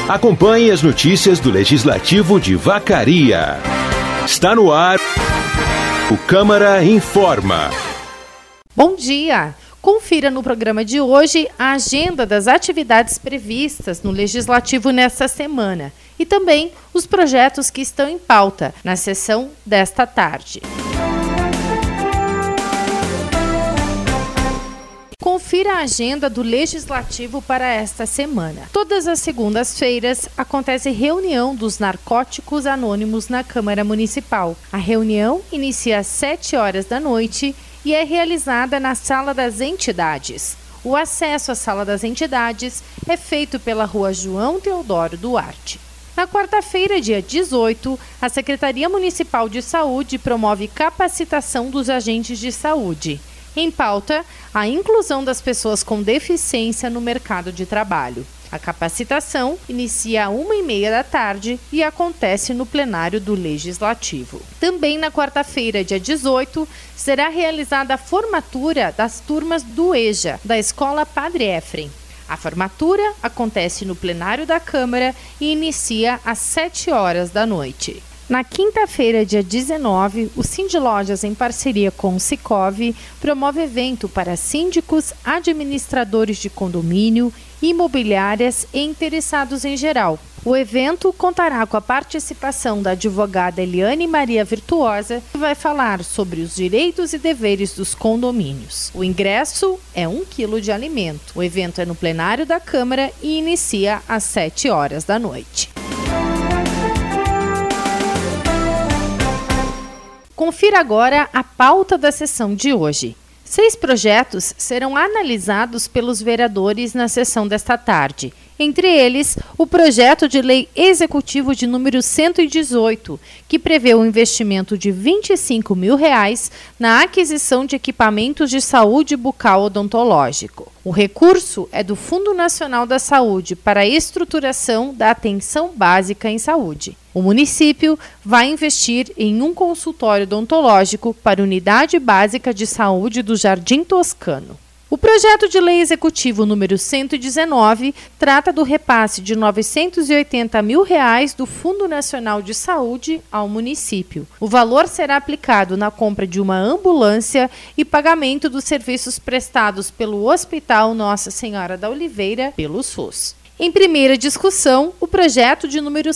Acompanhe as notícias do Legislativo de Vacaria. Está no ar o Câmara Informa. Bom dia! Confira no programa de hoje a agenda das atividades previstas no Legislativo nesta semana e também os projetos que estão em pauta na sessão desta tarde. Confira a agenda do Legislativo para esta semana. Todas as segundas-feiras acontece reunião dos narcóticos anônimos na Câmara Municipal. A reunião inicia às 7 horas da noite e é realizada na Sala das Entidades. O acesso à Sala das Entidades é feito pela Rua João Teodoro Duarte. Na quarta-feira, dia 18, a Secretaria Municipal de Saúde promove capacitação dos agentes de saúde. Em pauta, a inclusão das pessoas com deficiência no mercado de trabalho. A capacitação inicia às 1h30 da tarde e acontece no plenário do Legislativo. Também na quarta-feira, dia 18, será realizada a formatura das turmas do EJA, da Escola Padre Efrem. A formatura acontece no plenário da Câmara e inicia às 7 horas da noite. Na quinta-feira, dia 19, o Sindilojas, em parceria com o Sicov, promove evento para síndicos, administradores de condomínio, imobiliárias e interessados em geral. O evento contará com a participação da advogada Eliane Maria Virtuosa, que vai falar sobre os direitos e deveres dos condomínios. O ingresso é 1 quilo de alimento. O evento é no plenário da Câmara e inicia às 7 horas da noite. Confira agora a pauta da sessão de hoje. 6 projetos serão analisados pelos vereadores na sessão desta tarde. Entre eles, o projeto de lei executivo de número 118, que prevê o investimento de R$ 25 mil na aquisição de equipamentos de saúde bucal odontológico. O recurso é do Fundo Nacional da Saúde para a estruturação da atenção básica em saúde. O município vai investir em um consultório odontológico para a Unidade Básica de Saúde do Jardim Toscano. O projeto de lei executivo número 119 trata do repasse de R$ 980 mil do Fundo Nacional de Saúde ao município. O valor será aplicado na compra de uma ambulância e pagamento dos serviços prestados pelo Hospital Nossa Senhora da Oliveira pelo SUS. Em primeira discussão, o projeto de número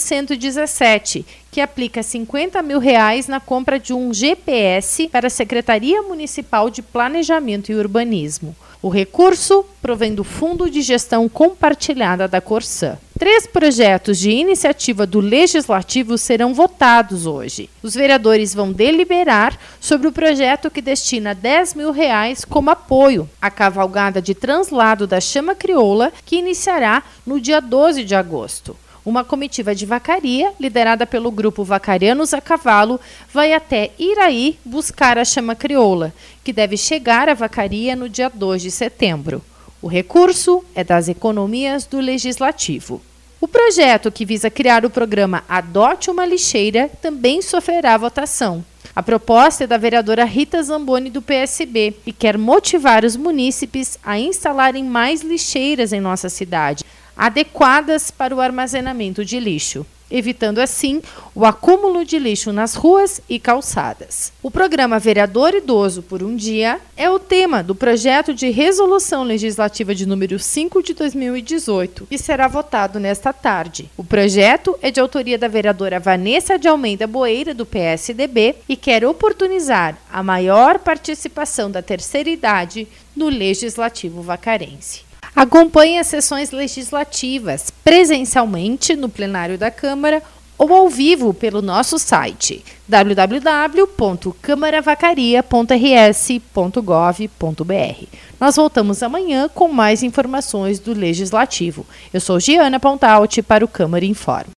117, que aplica R$ 50 mil na compra de um GPS para a Secretaria Municipal de Planejamento e Urbanismo. O recurso provém do Fundo de Gestão Compartilhada da Corsã. 3 projetos de iniciativa do Legislativo serão votados hoje. Os vereadores vão deliberar sobre o projeto que destina R$ 10 mil como apoio à cavalgada de translado da Chama Crioula, que iniciará no dia 12 de agosto. Uma comitiva de Vacaria, liderada pelo grupo Vacarianos a Cavalo, vai até Iraí buscar a Chama Crioula, que deve chegar a Vacaria no dia 2 de setembro. O recurso é das economias do Legislativo. O projeto que visa criar o programa Adote uma Lixeira também sofrerá votação. A proposta é da vereadora Rita Zamboni, do PSB, e quer motivar os munícipes a instalarem mais lixeiras em nossa cidade, adequadas para o armazenamento de lixo, evitando assim o acúmulo de lixo nas ruas e calçadas. O programa Vereador Idoso por um Dia é o tema do projeto de resolução legislativa de número 5 de 2018, que será votado nesta tarde. O projeto é de autoria da vereadora Vanessa de Almeida Boeira, do PSDB, e quer oportunizar a maior participação da terceira idade no Legislativo vacarense. Acompanhe as sessões legislativas presencialmente no plenário da Câmara ou ao vivo pelo nosso site www.câmaravacarias.rs.gov.br. Nós voltamos amanhã com mais informações do Legislativo. Eu sou Giana Pontalti para o Câmara Informa.